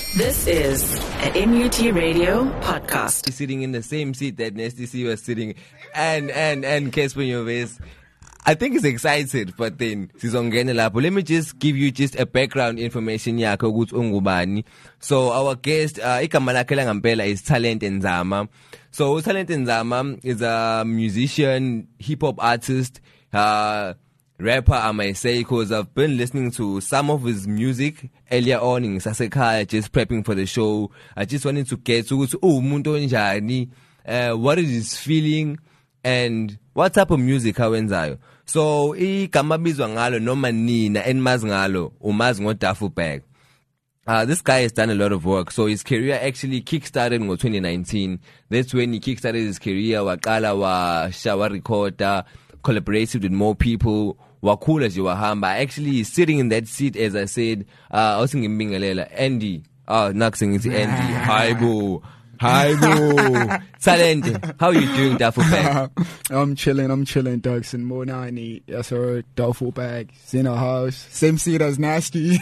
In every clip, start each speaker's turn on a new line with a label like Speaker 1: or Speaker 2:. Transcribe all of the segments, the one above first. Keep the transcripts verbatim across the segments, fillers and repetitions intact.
Speaker 1: This is an M U T Radio podcast.
Speaker 2: Sitting in the same seat that Nasty C was sitting, and and and Casper Nyovest. I think he's excited, but then sizongena lapho. Let me just give you just a background information yakhe ukuthi ungubani. So our guest, uh, igama lakhe langempela is Talent Nzama. So Talent Nzama is a musician, hip hop artist, uh, rapper, I may say, because I've been listening to some of his music earlier on in Sasekhaya, just prepping for the show. I just wanted to get to oh, umuntu onjani, uh, what is his feeling, and what type of music awenzayo. So igama bizwa ngalo noma nina enmazi ngalo umazi ngoDafullBag. Uh, this guy has done a lot of work. So his career actually kickstarted in twenty nineteen. That's when he kickstarted his career. Waqala wa shawa recorder, collaborated with more people. Wakula jiwahamba. Actually, he's sitting in that seat, as I said. Uh, I was thinking Bingalela. Andy. Oh, not saying it's Andy. Hi, boo. Hi, boo. Talent. How are you doing, Dafullbag?
Speaker 3: I'm chilling. I'm chilling, Dogs and Monani. Yes, sir. Dafullbag. It's in our house. Same seat as Nasty.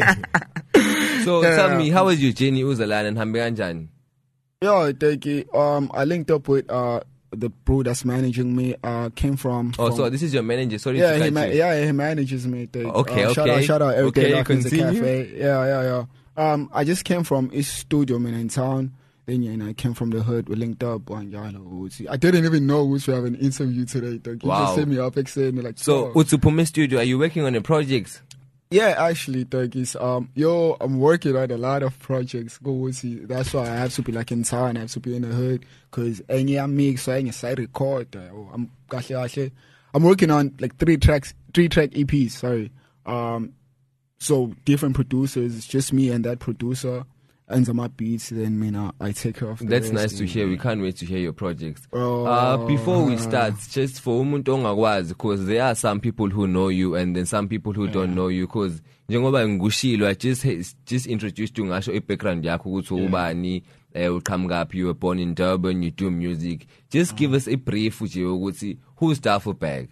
Speaker 2: So
Speaker 3: yeah.
Speaker 2: Tell me, how was your journey, Uzalan and Hambianjan?
Speaker 3: Yeah, thank you. Um, I linked up with uh the bro that's managing me. Uh, came from.
Speaker 2: Oh,
Speaker 3: from,
Speaker 2: so this is your manager. Sorry
Speaker 3: yeah,
Speaker 2: to cut
Speaker 3: he ma-
Speaker 2: you.
Speaker 3: yeah, he manages me. Thank.
Speaker 2: Okay,
Speaker 3: uh,
Speaker 2: okay.
Speaker 3: Shout out, shout out, every day
Speaker 2: okay,
Speaker 3: Rockin's the
Speaker 2: continue.
Speaker 3: cafe. Yeah, yeah, yeah. Um, I just came from his studio, man, in town. Then yeah, and I came from the hood. We linked up. And, yeah, I didn't even know we should have an interview today. Dog. He
Speaker 2: wow.
Speaker 3: just set me up, saying like.
Speaker 2: So,
Speaker 3: oh.
Speaker 2: Utsupume Studio, are you working on a project?
Speaker 3: Yeah, actually, Turkeys. Um, yo, I'm working on a lot of projects. Go see. That's why I have to be like in town. I have to be in the hood because any I mix, so any side record. Uh, I'm I'm working on like three tracks, three track E Ps. Sorry. Um, so different producers. It's just me and that producer. And some beats, then me now I take care of the
Speaker 2: That's
Speaker 3: rest.
Speaker 2: nice to hear. We can't wait to hear your projects.
Speaker 3: Oh.
Speaker 2: Uh, before we start, just for umuntu ongakwazi, because there are some people who know you and then some people who yeah. don't know you. Because njengoba ngushilo, I just just introduced you ngasho i-background yakho ukuthi ubani, uqhamuka, you were born in Durban, you do music. Just give us a brief nje ukuthi who's Dafullbag?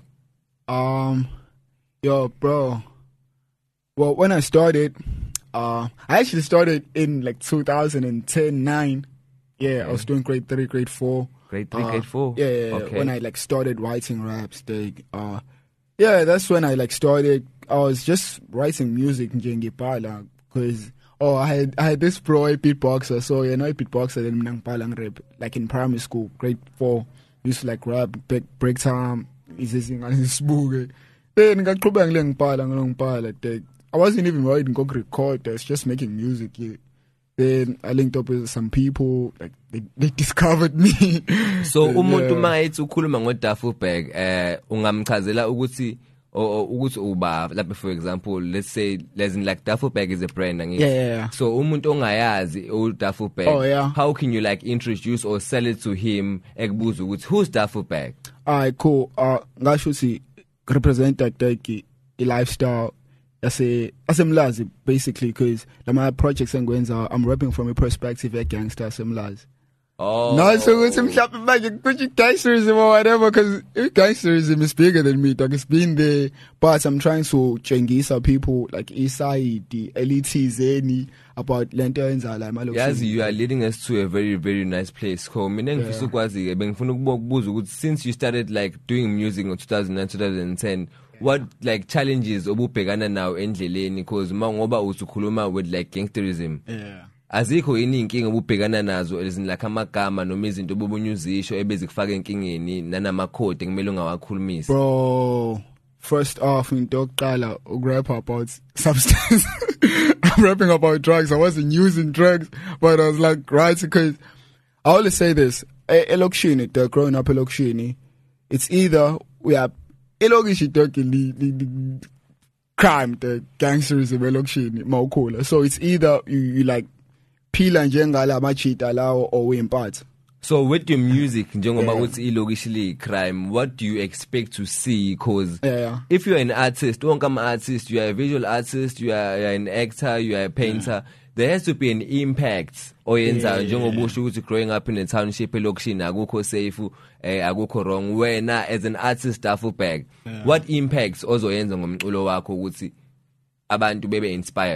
Speaker 3: Um, yo, bro. Well, when I started. Uh, I actually started in like two thousand ten, nine. Yeah, okay. I was doing grade three, grade four.
Speaker 2: Grade three,
Speaker 3: uh,
Speaker 2: grade four?
Speaker 3: Yeah, yeah,
Speaker 2: okay.
Speaker 3: When I like started writing raps. They, uh, yeah, that's when I like started. I was just writing music in Jengipala because, oh, I had I had this bro, a beatboxer. So, you know, a beatboxer, then Nangpalang rap. Like in primary school, grade four, used to like rap, break, break time, is this thing, and this boog. Then I got Kubang Palang, Pala, I wasn't even writing go record. I was just making music. Yeah. Then I linked up with some people. Like they, they discovered me.
Speaker 2: So umuntu
Speaker 3: yeah.
Speaker 2: mangayithi ukhuluma ngoDafullbag, eh ungamchazela ukuthi ukuthi uba like for example, let's say lesson like Dafullbag is a brand ngithi.
Speaker 3: Yeah, yeah, yeah.
Speaker 2: So umuntu ongayazi uDafullbag,
Speaker 3: oh, yeah.
Speaker 2: how can you like introduce or sell it to him ekubuza ukuthi who's Dafullbag?
Speaker 3: Alright, cool. Uh ngasho ukuthi represent like a lifestyle. I say, asemlazi basically, because my projects and goings are I'm rapping from a perspective of gangster asemlazi.
Speaker 2: Oh,
Speaker 3: no, so it's him shopping back, gangsterism or whatever, because gangsterism is bigger than me. Like it's been there, but I'm trying to changisa people like Isai, the elites, any about lanterns are like my
Speaker 2: yes, you are leading us to a very, very nice place. Yeah. Since you started like doing music in two thousand nine, two thousand ten. What like challenges obubhekana now endleleni because mangoba usukhuluma with like gangsterism
Speaker 3: yeah
Speaker 2: azikho yini inkinga obubhekana nazo ezini like amagama noma izinto obubunyuzisho ebezikufaka enkingeni nanamakhodi kumele ungawakhulumisa?
Speaker 3: Bro, first off into oqala ugrap about substance. I'm rapping about drugs. I wasn't using drugs, but I was like right because I always say this elokishini, the growing up elokishini, it's either we are Elogishi talking crime, the gangsterism, elokishini, mawukula. So it's either you, you like pila njengala machita lao or we impart.
Speaker 2: So with your music, njengoba uthi ilokishili crime, what do you expect to see? Because
Speaker 3: yeah, yeah.
Speaker 2: if you're an artist, don't come artist, you are a visual artist, you are, you are an actor, you are a painter. Yeah. There has to be an impact oyenzayo njengoba usho ukuthi growing up in a township elokishini akukho safe eh akukho wrong wena as an artist Dafullbag yeah. What impacts ozoyenza ngomculo wakho ukuthi abantu bebe inspired?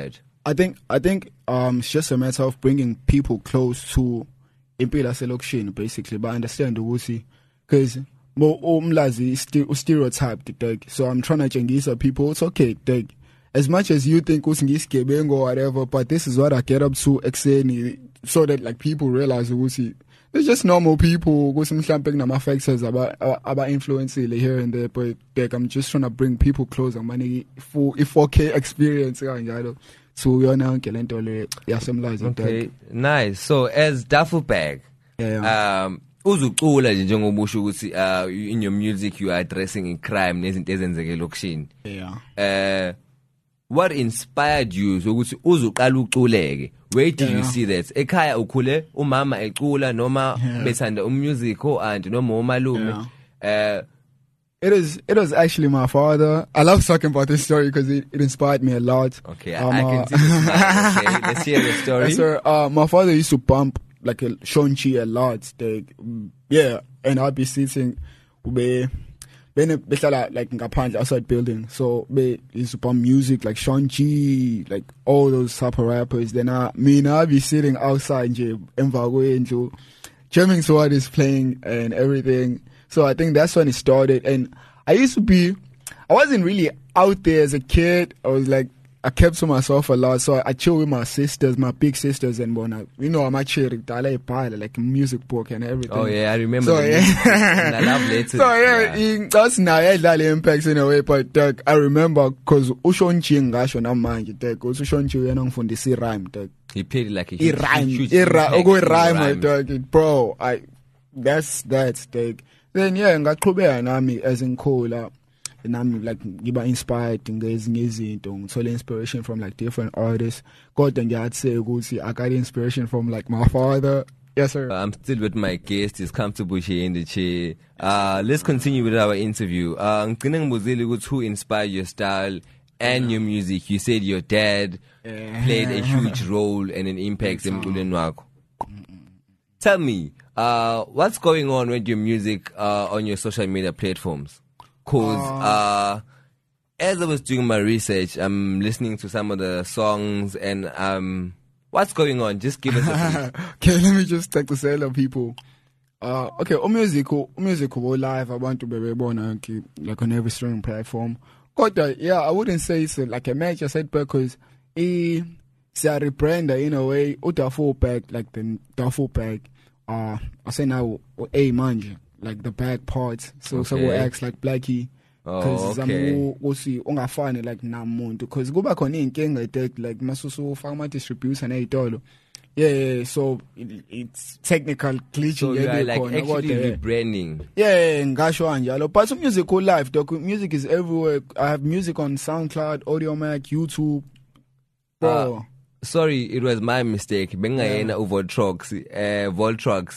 Speaker 3: I think I think um it's just a matter of bringing people close to impilo selection basically, but I understand ukuthi because mo umlazi stereotyped like, so I'm trying to change people. It's okay, like, as much as you think uthi ngisgebengu or whatever, but this is what I get up to exeni, so that like people realize ukuthi they're just normal people ukuthi mhlambe kunama factors aba aba influence here and there, but like I'm just trying to bring people closer mani for four K experience kanjalo. So yona yonke lento le yasemlazi.
Speaker 2: Okay, nice. So as duffel bag,
Speaker 3: yeah, yeah.
Speaker 2: um uzucula nje njengoba usho ukuthi uh in your music you are addressing crime nezinto ezenzeke lokishini.
Speaker 3: Yeah.
Speaker 2: Uh what inspired you ukuthi uzuqala uculeke? Where did yeah. you see that? Ekhaya ukhule umama ecula noma yeah. bethanda umusic or aunt noma umalume?
Speaker 3: Yeah. Uh It is. It was actually my father. I love talking about this story because it, it inspired me a lot.
Speaker 2: Okay, um, I can see this. Okay, let's hear the story.
Speaker 3: Yes, sir. Uh, my father used to pump like a Shonchi a lot. Like, yeah, and I'd be sitting, be, be like ngaphandle outside building. So we used to pump music like Shonchi, like all those type of rappers. Then I, me and I'd be sitting outside, into jamming to what is playing and everything. So I think that's when it started. And I used to be, I wasn't really out there as a kid. I was like, I kept to myself a lot. So I, I chill with my sisters, my big sisters, and when you know, I'm actually like a music book and everything.
Speaker 2: Oh yeah, I remember.
Speaker 3: So,
Speaker 2: the
Speaker 3: yeah.
Speaker 2: music. And I love later.
Speaker 3: So yeah, yeah. That's now that impacts in a way. But uh, I remember because Ushonchi ngasho namanje, like Ushonchi yena ngifundisa rhyme.
Speaker 2: He played like a
Speaker 3: huge, rhyme,
Speaker 2: huge,
Speaker 3: huge rhyme. Rhyme, bro. I that's that's like. Then yeah, ngaqhubeka nami as ngikhula, nami like ngiba inspired ngezinye izinto, ngithola inspiration from like different artists. Kodwa ngiyathi say ukuthi I got inspiration from like my father. Yes sir.
Speaker 2: I'm still with my guest. He's comfortable here in the chair. Uh, let's continue with our interview. Uh, ngicine ngibuzile ukuthi who inspired your style and your music. You said your dad yeah. played a huge role and an impact emculweni wakho. Tell me, uh, what's going on with your music uh, on your social media platforms? Cause uh, as I was doing my research, I'm listening to some of the songs and um, what's going on? Just give us a brief.
Speaker 3: Okay, let me just take the sale of people. Uh, okay, o music, o music, o live. I want to be born like on every streaming platform. But uh, yeah, I wouldn't say it's uh, like a major setback because it's a rebrand in a way. O duffel bag, like the duffel bag. Uh, I say now, a manje, like the back parts. So okay. Some acts like Blackie. Because
Speaker 2: oh, okay.
Speaker 3: usi ungafani like namuntu because kuba khona inkinga that like masusu fama distribution eyitolo. Yeah, yeah, so it, it's technical glitch.
Speaker 2: So you are like actually rebranding.
Speaker 3: Yeah, ngasho kanjalo. But some music go live. The music is everywhere. I have music on SoundCloud, AudioMac, YouTube. Bro. Uh,
Speaker 2: Sorry, it was my mistake. Bengayena yeah. Voltrox, uh, Voltrox,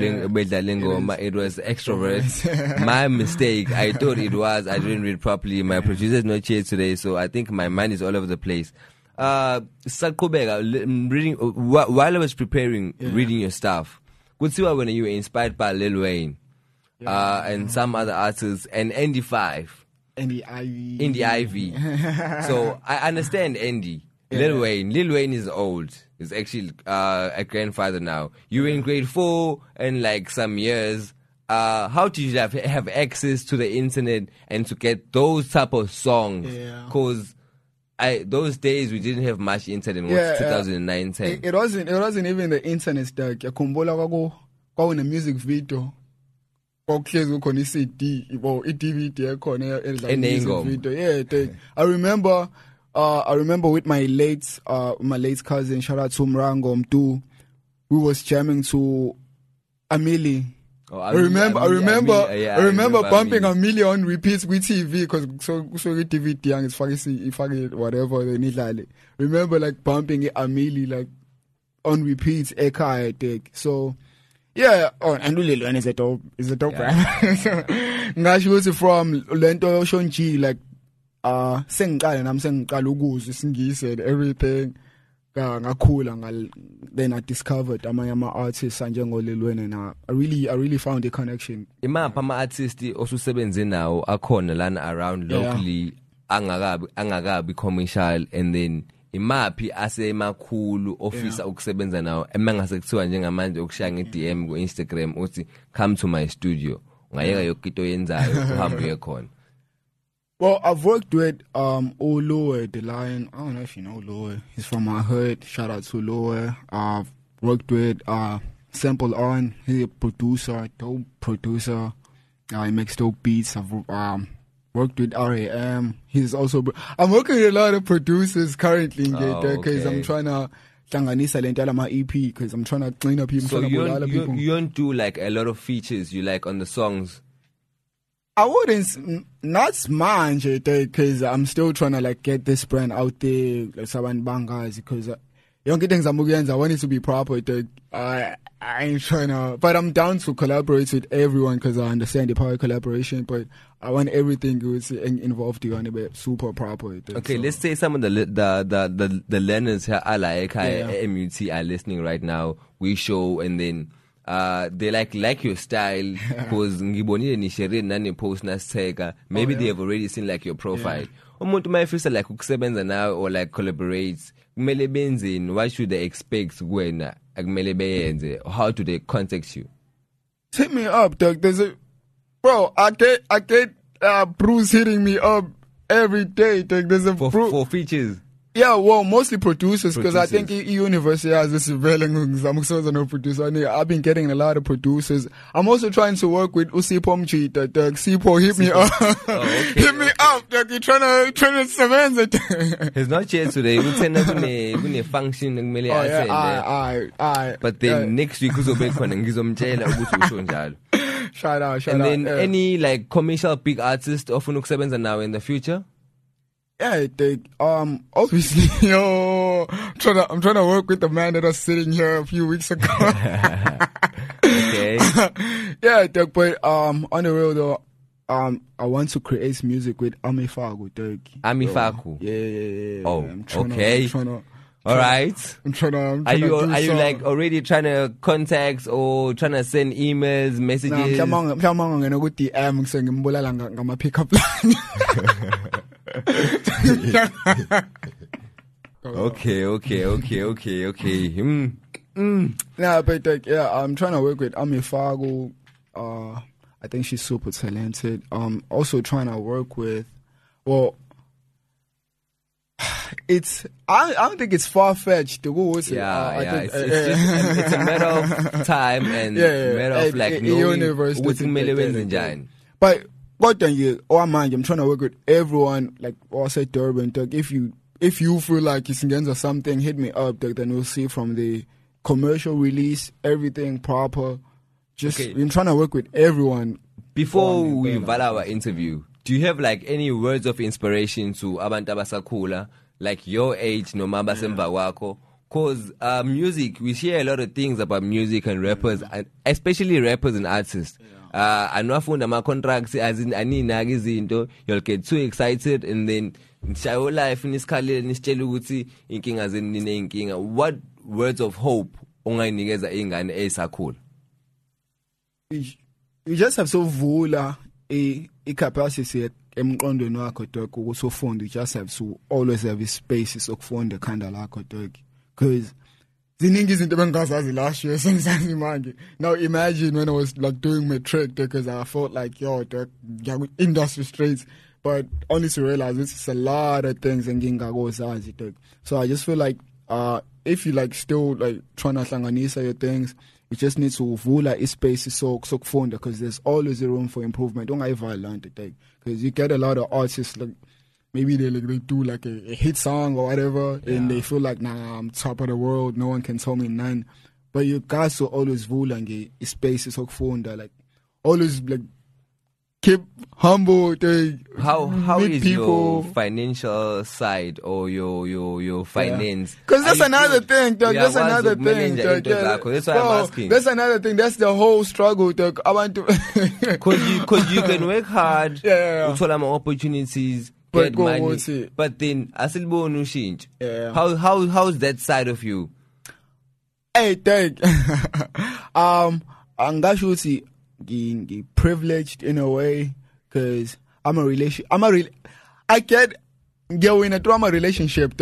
Speaker 2: yeah. It was extrovert. My mistake. I thought it was. I didn't read properly. My producer is not here today, so I think my mind is all over the place. Uh, Sakubega, reading while I was preparing, yeah. reading your stuff. Good see when you were inspired by Lil Wayne, yeah. uh, and some other artists, and Andy Five,
Speaker 3: Andy Ivy,
Speaker 2: Andy Ivy. So I understand Andy. Yeah. Lil Wayne. Lil Wayne is old. He's actually uh, a grandfather now. You were in grade four and like some years. Uh, how did you have, have access to the internet and to get those type of songs? Because I those days we didn't have much internet. Yeah, was two thousand nine ten.
Speaker 3: It, it wasn't. It wasn't even the internet stack. Yakumbola kwako kwa in a music video. Kwakuhlezi ukhona C D, ibo I D V D ekhona edla music video. Yeah, they, I remember. Uh, I remember with my late, uh, my late cousin, shout out to Mrango Mtu, we was jamming to Amili. Oh, I remember, Amili, I remember, Amili, yeah, I remember, I remember bumping Amili on repeats with T V because so so T V young is fucking whatever they need like. Remember like bumping Amili like on repeats, Eka I think. So yeah, oh, and Lil Wayne is a dope, is a dope yeah. Rap. Ngash was from Lento Shonchi like. Uh, sengiqala nami sengiqala ukuzwa isingisi everything ngakhula ngal then I discovered amanye ama artists njengo Lil Wayne and I really I really found a connection.
Speaker 2: Imapha ama artists osusebenze nawo akhona lana around locally angakabi angakabi commercial and then imaphi asemakhulu ofisa ukusebenza nawo emangase kuthiwa njengamanje ukushaya nge D M ku Instagram uthi come to my studio ngayeka yonke into yenzayo uhambe uye khona?
Speaker 3: Well, I've worked with um Uluwe the Lion. I don't know if you know Uluwe. He's from my hood. Shout out to Uluwe. I've worked with uh Sample On. He's a producer, dope producer. Uh, he makes dope beats. I've um worked with R A M. He's also. I'm working with a lot of producers currently in
Speaker 2: Oh,
Speaker 3: because
Speaker 2: okay.
Speaker 3: I'm trying to hlanganisa le ntala my E P because I'm trying to clean up people.
Speaker 2: So you
Speaker 3: a lot
Speaker 2: don't,
Speaker 3: of
Speaker 2: you,
Speaker 3: people.
Speaker 2: you don't do like a lot of features you like on the songs?
Speaker 3: I wouldn't, s- not manje, because I'm still trying to like get this brand out there, like Saban Bangas, because young things I'm against, I want it to be proper. That I, I ain't trying to, but I'm down to collaborate with everyone because I understand the power of collaboration, but I want everything that's in- involved to be super proper.
Speaker 2: Okay,
Speaker 3: so.
Speaker 2: let's say some of the li- the the the, the learners here are like
Speaker 3: Yeah.
Speaker 2: M U T are listening right now. We show and then uh they like like your style because ngibonile ni share nani post nasitheka. Maybe
Speaker 3: Oh, yeah.
Speaker 2: they have already seen like your profile. Umuntu mayefisa like ukusebenza nawe or like collaborate. Kumele benzeni? What should they expect kuwena? Akumele beyenze? How do they contact you?
Speaker 3: Hit me up, Doug. There's a, bro, I get, I get, uh, Bruce hitting me up every day, Doug. There's a,
Speaker 2: For
Speaker 3: Bru-
Speaker 2: for features.
Speaker 3: Yeah, well, mostly producers because I think
Speaker 2: Producers.
Speaker 3: E- University has this very no producer. I mean, I've been getting a lot of producers. I'm also trying to work with Usi Pomchi. That uh, Sipo hit me up,
Speaker 2: okay,
Speaker 3: hit me up. Like you trying to trying to surveillance it.
Speaker 2: He's not here today. Kutena kune kune function kumele
Speaker 3: Oh yeah,
Speaker 2: asende.
Speaker 3: I, I, I.
Speaker 2: But then next week uzobe khona ngizomtshela ukuthi usho njalo.
Speaker 3: Shout out, shout
Speaker 2: And
Speaker 3: out.
Speaker 2: then
Speaker 3: yeah.
Speaker 2: any like commercial big artist ofuna ukusebenza nawe in the future?
Speaker 3: Yeah, they, um, obviously, yo, I'm trying to, I'm trying to work with the man that was sitting here a few weeks ago.
Speaker 2: Okay.
Speaker 3: Yeah, Doug, but um, on the real though, um, I want to create music with Ami Faku, Doug.
Speaker 2: Ami
Speaker 3: So,
Speaker 2: Faku.
Speaker 3: Yeah, yeah, yeah.
Speaker 2: Oh,
Speaker 3: I'm trying
Speaker 2: okay.
Speaker 3: To, I'm trying to,
Speaker 2: All right.
Speaker 3: I'm trying to. I'm
Speaker 2: Are
Speaker 3: trying
Speaker 2: you
Speaker 3: to do
Speaker 2: are you
Speaker 3: some-
Speaker 2: like already trying to contact or trying to send emails,
Speaker 3: Nah,
Speaker 2: messages?
Speaker 3: mhlawumbe mhlawumbe ngena ku D M ngise ngimbulala nga- ngama pick up line.
Speaker 2: Okay, okay, okay, okay, okay. Mm. Mm.
Speaker 3: Nah, but like, yeah, I'm trying to work with Ami Faku. Uh, I think she's super talented. Um, also trying to work with, well, it's I, I don't think it's far fetched to go with it.
Speaker 2: Yeah,
Speaker 3: Uh, I
Speaker 2: yeah.
Speaker 3: think,
Speaker 2: It's,
Speaker 3: uh,
Speaker 2: it's, just, it's a matter of time and
Speaker 3: Yeah, yeah,
Speaker 2: matter
Speaker 3: yeah.
Speaker 2: of like
Speaker 3: At- at
Speaker 2: knowing
Speaker 3: university,
Speaker 2: ukuthi kumele
Speaker 3: yeah,
Speaker 2: wenze
Speaker 3: yeah, yeah.
Speaker 2: njani.
Speaker 3: But what then you? Oh man, I'm trying to work with everyone. Like I said, Durban. Like, if you if you feel like it's against or something, hit me up. Like, then we'll see from the commercial release everything proper. Just
Speaker 2: Okay.
Speaker 3: I'm trying to work with everyone.
Speaker 2: Before
Speaker 3: Oh,
Speaker 2: we
Speaker 3: man.
Speaker 2: val our interview, do you have like any words of inspiration to abantu abasakhula, like your age, noma abasemva kwakho? Cause uh, music, we share a lot of things about music and rappers, and especially rappers and artists. Uh, anwafunda ama contracts as in aninaki izinto, you'll get too excited and then nishayo life nisikhalele nisitshela ukuthi inkinga zenu nine inkinga. What words of hope ungayinikeza ingane esakhula?
Speaker 3: You you just have to vula a a capacity emqondweni wakho dog ukuthi ufunde. You just have to always have a space sokufunda khanda lakho dog, because ziningi izinto bengazazi last year sengizazi manje. Now imagine when I was like doing my trick, because I felt like yo dog industry straight, but only to realize it's a lot of things engingakozazi dog. So I just feel like uh if you like still like trying to hlanganisa your things, you just need to vula ispace so sokufunda, because there's always a room for improvement. Don't ever learn to take, because you get a lot of artists like maybe they like they do like a, a hit song or whatever, and they feel like nah, I'm top of the world, no one can tell me none. But you guys will always vula nge ispace sokufunda, like always like keep humble. They
Speaker 2: How how
Speaker 3: meet
Speaker 2: is
Speaker 3: people.
Speaker 2: your financial side or your your your finance?
Speaker 3: Because that's
Speaker 2: Are you
Speaker 3: another
Speaker 2: still-
Speaker 3: thing, Doug.
Speaker 2: Yeah,
Speaker 3: That's
Speaker 2: once
Speaker 3: another
Speaker 2: you
Speaker 3: thing,
Speaker 2: manage
Speaker 3: Doug.
Speaker 2: into
Speaker 3: Yeah.
Speaker 2: Zakho, that's why
Speaker 3: Bro,
Speaker 2: I'm asking.
Speaker 3: That's another thing. That's the whole struggle, Doug. I want to.
Speaker 2: Cause you, cause you can work hard,
Speaker 3: Yeah, yeah, yeah.
Speaker 2: uthola ama opportunities,
Speaker 3: But
Speaker 2: get
Speaker 3: go
Speaker 2: money,
Speaker 3: with it.
Speaker 2: but then asiliboni ushintsho.
Speaker 3: Yeah.
Speaker 2: How how how's that side of you?
Speaker 3: Hey, Doug. um, angasho ukuthi ngi ngi privileged in a way, because I'm a relation. I'm a real. I get ngiyawina through my relationship, Doug.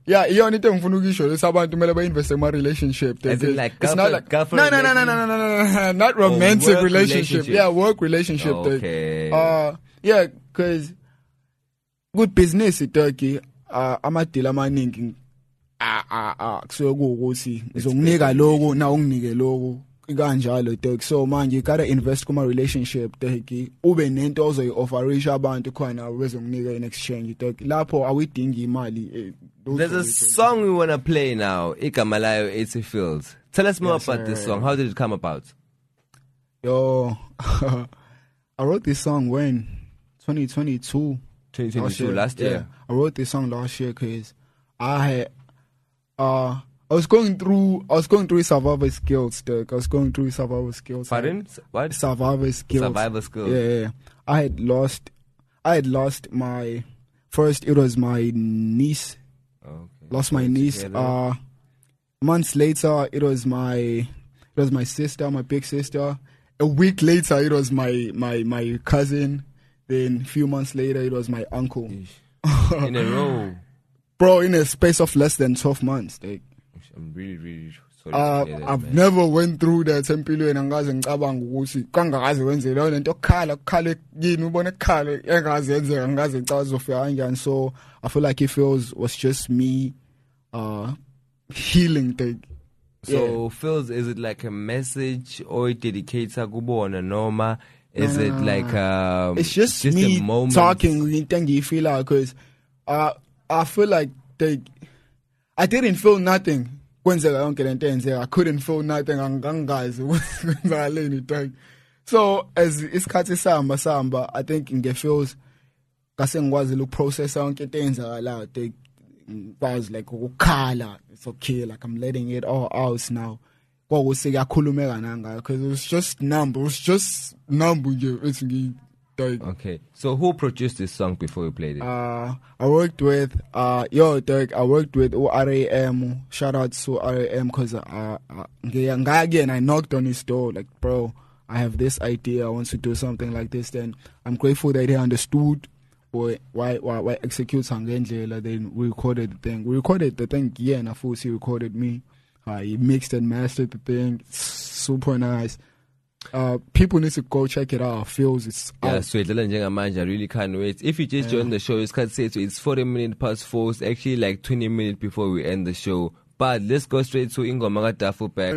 Speaker 3: Yeah, iyona into engifuna ukisho lesi abantu kumele ba-invest ema relationship.
Speaker 2: As in like
Speaker 3: it's not like
Speaker 2: girlfriend,
Speaker 3: no, no, no, no, no, no, no, no, not romantic
Speaker 2: work
Speaker 3: relationship.
Speaker 2: relationship.
Speaker 3: Yeah, work relationship.
Speaker 2: Okay.
Speaker 3: Uh, yeah, because good business in Turkey. Uh, amadila amaningi. Ah, ah, ah. So go ukuthi ngizonginika lokho na unginike lokho. Kanjalo Turkey. So manje you gotta invest kuma relationship Turkey. Ube nento ozoyi offerisha abantu khona bezonginika in exchange Turkey. Lapho awidingi imali.
Speaker 2: There's a song we want to play now. Igama layo eighty Fields. Tell us more yes, about sir. This song. How did it come about?
Speaker 3: Yo, I wrote this song when twenty twenty-two.
Speaker 2: twenty twenty-two, last year. Last year.
Speaker 3: Yeah, I wrote this song last year because I had, uh, I was going through, I was going through survival skills, Dirk. I was going through survival skills.
Speaker 2: Pardon? What?
Speaker 3: Survival skills.
Speaker 2: Survival skills.
Speaker 3: Yeah, yeah. I had lost, I had lost my, first it was my niece.
Speaker 2: Okay.
Speaker 3: Lost my niece. Together. Uh, months later, it was my, it was my sister, my big sister. A week later, it was my, my, my cousin. Then a few months later, it was my uncle.
Speaker 2: In a row.
Speaker 3: Bro, in a space of less than twelve months. Like,
Speaker 2: I'm really, really sorry
Speaker 3: uh,
Speaker 2: to hear that,
Speaker 3: I've
Speaker 2: man.
Speaker 3: never went through that empilweni angaze ngicabanga ukuthi kangakaze wenze leyo lento okhala okhala yini ubone ekhala engaze yenzeka angaze ngicabanga uzofika kanjani. So I feel like it feels was just me uh healing thing.
Speaker 2: So
Speaker 3: yeah.
Speaker 2: Phils, is it like a message or it dedicates a kubona norma? Is uh, it like um,
Speaker 3: it's just,
Speaker 2: just
Speaker 3: me
Speaker 2: a moment?
Speaker 3: talking into you feel like because uh, I feel like they I didn't feel nothing. I couldn't feel nothing. So as isikhathi samba samba, I think in feels kase ngikwazi lo process onke into eyenzakalayo. They was like ukukhala. It's okay, like I'm letting it all out now. Because it was just numb. It was just numb.
Speaker 2: Okay, so who produced this song before you played it?
Speaker 3: Uh, I worked with, uh, yo, Derek, I worked with R A M. Shout out to R A M because uh, uh, again, I knocked on his door. Like, bro, I have this idea. I want to do something like this. Then I'm grateful that he understood why why why execute Sangendlela. Then we recorded the thing. We recorded the thing, yeah, and I thought he recorded me. Uh, he mixed and mastered the thing. It's super nice. Uh, people need to go check it out. Feels it's
Speaker 2: yeah,
Speaker 3: out.
Speaker 2: sweet. I really can't wait. If you just yeah. joined the show, it's can't say so. It's forty minutes past four. It's actually like twenty minutes before we end the show. But let's go straight to Ingo Magatafu back.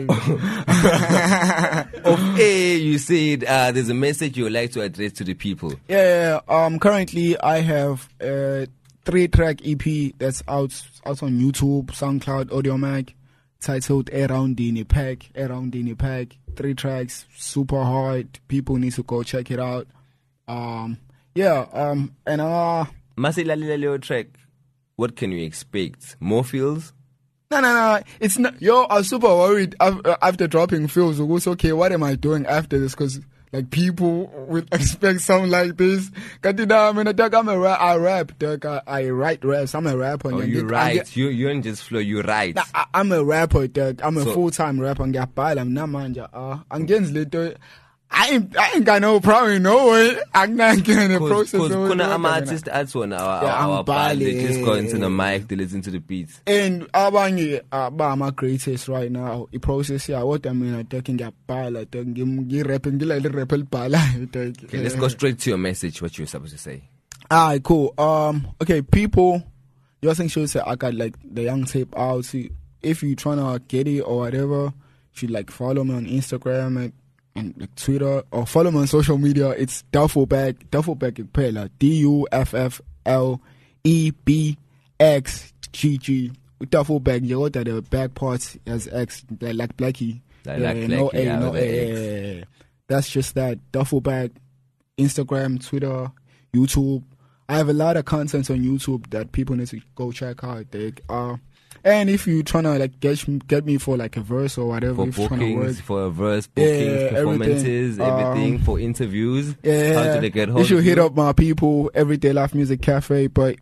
Speaker 2: Of A, you said uh, there's a message you would like to address to the people.
Speaker 3: Yeah, um, currently I have a three-track E P that's out out on YouTube, SoundCloud, AudioMac, titled Around in a Pack. Around in a Pack. Three tracks, super hard. People need to go check it out. Um, yeah, um, and uh,
Speaker 2: Masilalileo track. What can we expect? More feels?
Speaker 3: No, no, no. It's not. Yo, I was super worried after, after dropping feels. It was okay. What am I doing after this? Because like people will expect something like this. I mean, I'm a rap. I rap. I, I write raps. I'm a rapper.
Speaker 2: Oh, you write. You you don't just flow. You write.
Speaker 3: I, I'm a rapper. I'm a so, full time rapper. I'm not manja. Uh, I'm getting little. I ain't, I ain't got no problem, no way. I'm not getting the process.
Speaker 2: Because kuna ama artist ads on our, yeah, our band, they just go into the mic, they listen to the beats.
Speaker 3: And abanye, uh, my greatest right now, the process, yeah, what I mean, I'm taking a pile, I'm taking rapping, like the rappel pile. Okay,
Speaker 2: let's go straight to your message, what you're supposed to say.
Speaker 3: Alright, cool. Um, okay, people, your thing should say, I got like the young tape out. See, if you're trying to get it or whatever, you should like follow me on Instagram and and like Twitter or follow me on social media. It's Duffelbag, Duffelbag Pela, D U F F L E B X G G. Duffelbag, you got the back parts as X, like Blackie.
Speaker 2: Like, yeah, like Blackie,
Speaker 3: no A,
Speaker 2: yeah,
Speaker 3: no A. That's just that. Duffelbag, Instagram, Twitter, YouTube. I have a lot of content on YouTube that people need to go check out. They are. And if you're trying to like get get me for like a verse or whatever,
Speaker 2: for bookings, for a verse,
Speaker 3: bookings,
Speaker 2: yeah, performances, everything, everything um, for interviews.
Speaker 3: Yeah,
Speaker 2: how do they get hold?
Speaker 3: You should
Speaker 2: of
Speaker 3: hit
Speaker 2: you?
Speaker 3: up my people, Everyday Life Music Cafe. But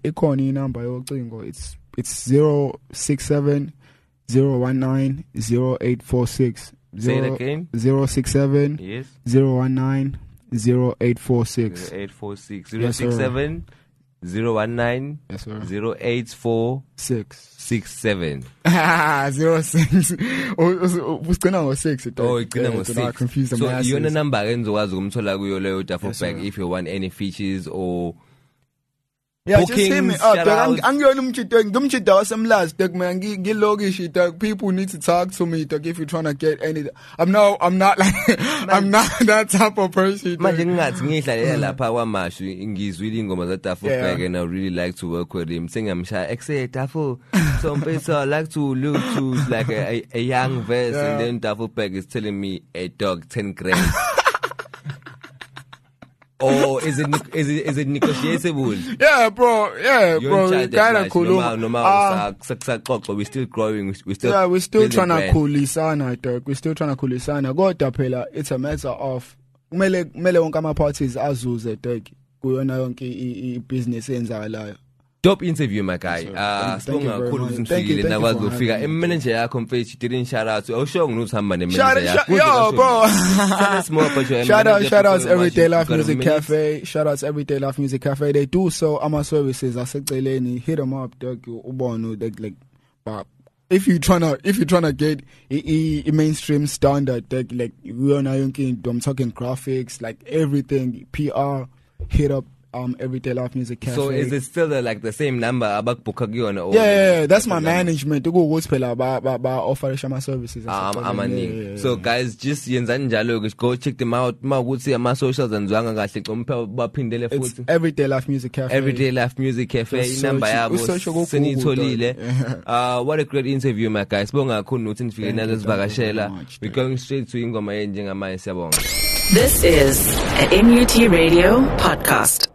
Speaker 3: it's it's zero six seven zero one nine zero eight four six.
Speaker 2: Say it again.
Speaker 3: Zero six seven
Speaker 2: yes
Speaker 3: zero one nine zero eight four six.
Speaker 2: Zero eight four six. Zero six seven. zero one nine
Speaker 3: Yes, sir.
Speaker 2: zero eight four
Speaker 3: Six.
Speaker 2: six seven.
Speaker 3: Zero six. Oh, usigcina ngo six.
Speaker 2: Oh, igcina ngo
Speaker 3: Do not
Speaker 2: six.
Speaker 3: confuse the
Speaker 2: So
Speaker 3: masses.
Speaker 2: iyona number ke nizokwazi ukumthola kuyo leyo duffel
Speaker 3: Yes,
Speaker 2: bag
Speaker 3: sir.
Speaker 2: if you want any features or
Speaker 3: Yeah, just hit me
Speaker 2: bookings,
Speaker 3: up.
Speaker 2: shout-outs.
Speaker 3: Angiyona umchito, ngumchito wasemlazi dog man. Ngilokishi dog. People need to talk to me dog if you're trying to get any. I'm no, I'm not like, I'm not that type of person. dog.
Speaker 2: manje ngingathi ngihlalela lapha kwamashu ngizwile ingoma za duffel
Speaker 3: Yeah.
Speaker 2: bag and I really like to work with him sengamshaya exe duffel so mpesa I like to look to like a, a, a young verse
Speaker 3: Yeah.
Speaker 2: and then duffel bag is telling me a dog ten grand. Or is it ne- is it is it negotiable?
Speaker 3: Yeah, bro. Yeah,
Speaker 2: You
Speaker 3: bro.
Speaker 2: don't charge that
Speaker 3: Kinda
Speaker 2: much.
Speaker 3: cool.
Speaker 2: Normal, normal.
Speaker 3: Ah,
Speaker 2: Saxaxoxo, we're still growing. We're still
Speaker 3: yeah, we're still
Speaker 2: building
Speaker 3: trying to
Speaker 2: brand.
Speaker 3: khulisana dog. We're still trying to khulisana. Kodwa phela it's a matter of kumele kumele wonke ama parties azuze dog. Kuyona yonke i- i- business eyenzakalayo.
Speaker 2: Dope interview, my guy.
Speaker 3: Yes, sir.
Speaker 2: Uh,
Speaker 3: Thank you
Speaker 2: sibonga
Speaker 3: very
Speaker 2: kakhulu
Speaker 3: much.
Speaker 2: ukuthi
Speaker 3: Thank you,
Speaker 2: nifikile
Speaker 3: thank you
Speaker 2: nakwazi
Speaker 3: for
Speaker 2: ukufika.
Speaker 3: having me.
Speaker 2: Manager yakho mfethu didn't shout out. Awusho ukuthi uhamba ne
Speaker 3: Shout,
Speaker 2: manager
Speaker 3: shout,
Speaker 2: yakho.
Speaker 3: yo, bro.
Speaker 2: Tell us more about your
Speaker 3: Shout out,
Speaker 2: manager
Speaker 3: shout outs
Speaker 2: before we
Speaker 3: Everyday
Speaker 2: watch it.
Speaker 3: Life
Speaker 2: You got a
Speaker 3: Music
Speaker 2: minute?
Speaker 3: Cafe. Shout outs Everyday Life Music Cafe. They do so. Ama services aseceleni. Hit them up, dog. Ubonu, like, like, but if you tryna, if you tryna get a, a, a mainstream standard, dog, like we are now I'm talking graphics, like everything, P R. Hit up um Everyday Life Music Cafe.
Speaker 2: So is it still the, like the same number abakubooka kuyona? or-
Speaker 3: Yeah, yeah, yeah, that's my management. To go phela ba ba ba offer ama services.
Speaker 2: Um,
Speaker 3: Yeah,
Speaker 2: amaningi.
Speaker 3: yeah, yeah.
Speaker 2: So guys, just yenzani njalo ke go check them out. Mawukuthi ama socials anzwanga kahle compare baphindele
Speaker 3: It's
Speaker 2: futhi.
Speaker 3: Everyday Life Music Cafe.
Speaker 2: Everyday Life Music Cafe,
Speaker 3: Just
Speaker 2: inamba
Speaker 3: search-
Speaker 2: yabo
Speaker 3: usearch ku Google,
Speaker 2: senitholile.
Speaker 3: dog.
Speaker 2: Uh, what a great interview, my guys. Sibonga kakhulu ukuthi nifike
Speaker 3: Thank
Speaker 2: nalo
Speaker 3: you, thank you very
Speaker 2: sivakashela.
Speaker 3: much,
Speaker 2: We're
Speaker 3: dog.
Speaker 2: going straight to ingoma yenjengamanje siyabonga.
Speaker 1: This is a M U T Radio podcast.